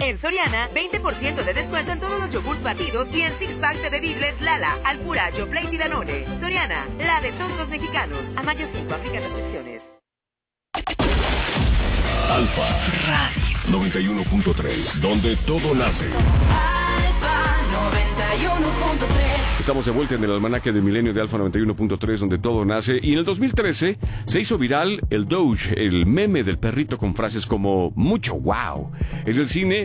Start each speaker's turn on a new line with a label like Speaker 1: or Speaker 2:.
Speaker 1: En Soriana, 20% de descuento en todos los yogurts batidos y en six pack de bebibles Lala, Alpura, Yoplait y Danone. Soriana, la de todos los mexicanos. A mayo 5, aplica restricciones.
Speaker 2: Alfa Radio 91.3, donde todo nace.
Speaker 3: Alfa 91.3.
Speaker 2: Estamos de vuelta en el almanaque del milenio de Alfa 91.3, donde todo nace. Y en el 2013 se hizo viral el Doge, el meme del perrito con frases como mucho wow. En el cine